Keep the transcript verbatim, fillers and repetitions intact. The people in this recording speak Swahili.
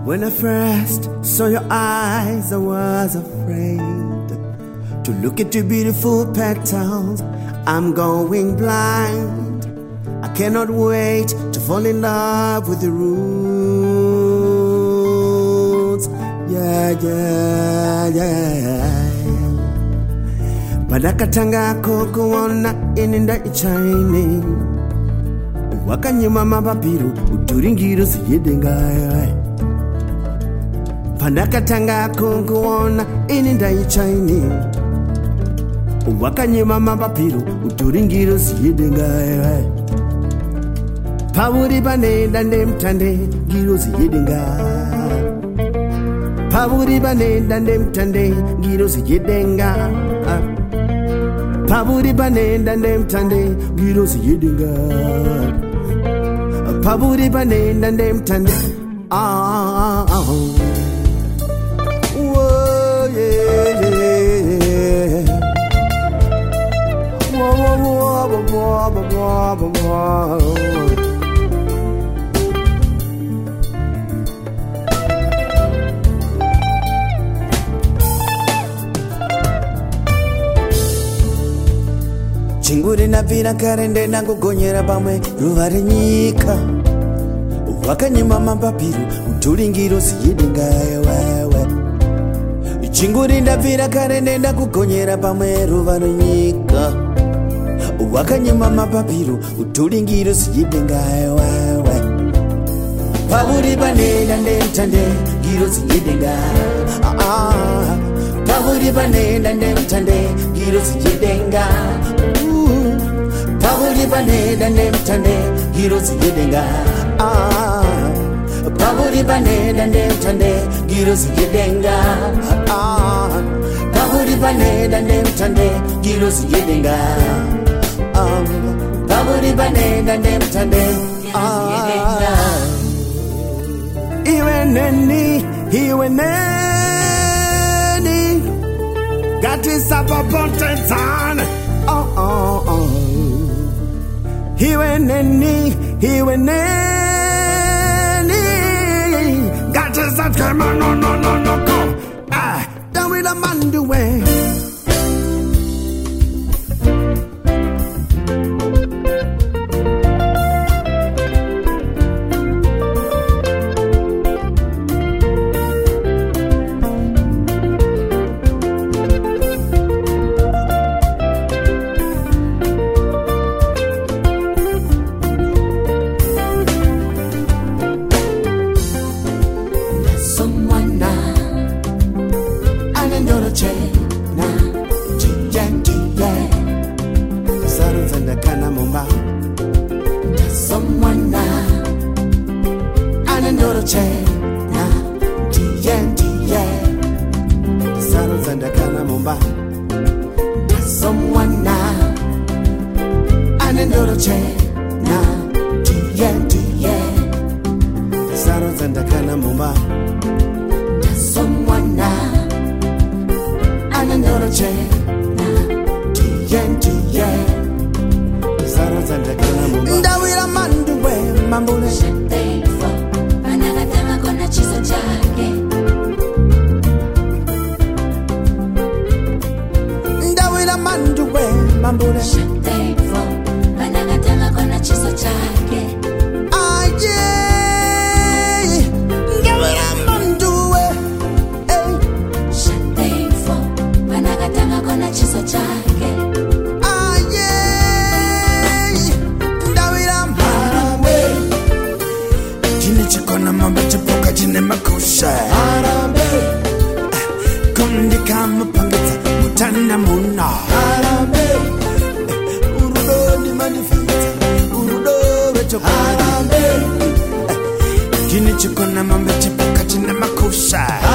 When I first saw your eyes, I was afraid to look at your beautiful petals. I'm going blind. I cannot wait to fall in love with the roots. Yeah, yeah, yeah. Padakatanga kokuona ininda ichaini. Wakanyuma mababiru uturingiro siyedenga. Padakatanga kokuona ininda ichaini. Wakanyuma mababiru uturingiro siyedenga. Pawuri banenda ndemtande giro siyedenga. Pawuri banenda ndemtande giro siyedenga. Paburi banenda ndemtande giro siyedenga. Paburi banenda ndemtande. Ah, ah, whoa, yeah, yeah. Whoa, whoa, whoa, whoa, whoa, whoa, whoa. Chinguri na vina karende na kugonyera pamwe ruvari nyika. Wakanyima mapapiru uturingiro siyedenga wewe. Chinguri na vina karende na kugonyera pamwe ruvari nyika. Wakanyima mapapiru uturingiro siyedenga wewe. Paburi banenda ndemtande giro siyedenga. Ah, paburi banenda ndemtande giro siyedenga. Paburi banenda ndemtande giro siyedenga. Ah, paburi banenda ndemtande giro siyedenga. Ah, paburi banenda ndemtande giro siyedenga. Ah, paburi banenda ndemtande siyedenga. Iwe neni, iwe neni, gati sababontezana. Oh, oh, oh. Iwe neni, iwe neni, gati satkema no no no no go. Ah, down with a man do way. Kini chukona mambe chipuka chine makusha.